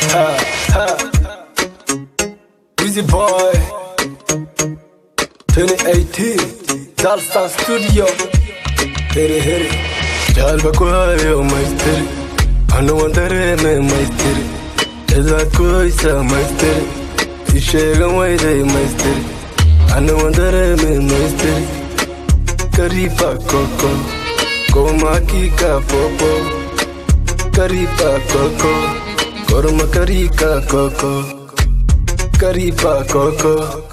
Wizzy Boy 2018 Dalstan Studio. Hit it. Jalba kuhayo maisteri, anu wandare me maisteri. Eza kuisa maisteri, ishegan waide maisteri. Anu wandare me maisteri. Karipa koko, koma kika popo. Karipa koko, korma karika koko. Karipa koko.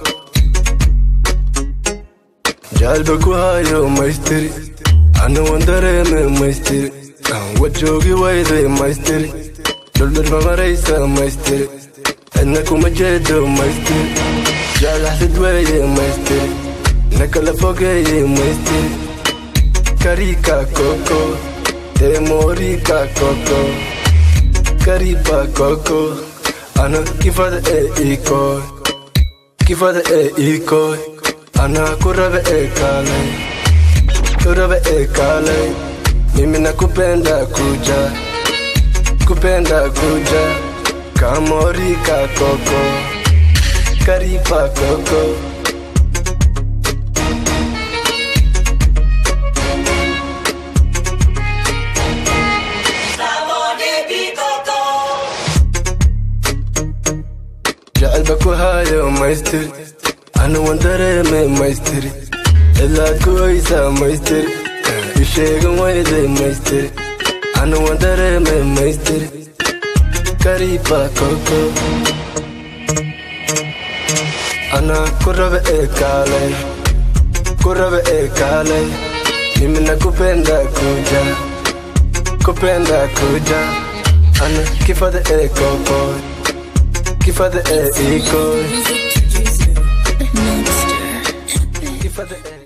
Jalba kuhayo maisteri, anu wandare me maisteri. Wajogi waide maisteri, dulur mamaraysa maisteri. Anna kuma jedo maisteri, jalaxid waye maisteri. Nakala fogeye maisteri. Karika koko, temorika koko. Karipa koko, ana kifada iko. Kifada iko, ana kurabe kale. Kurabe kale, mimi nakupenda kuja. Kupenda kuja, kamorika koko. Karipa koko. Jalba kuhayo maisteri, anu wandare me maisteri. Ela kuisa maisteri, ishegan waide maisteri. Anu wandare me maisteri. Karipa koko, ana kurabe kale. Kurabe kale, mimi nakupenda kuja. Kupenda kuja, ana kifada koko. Kifada iko. Kifada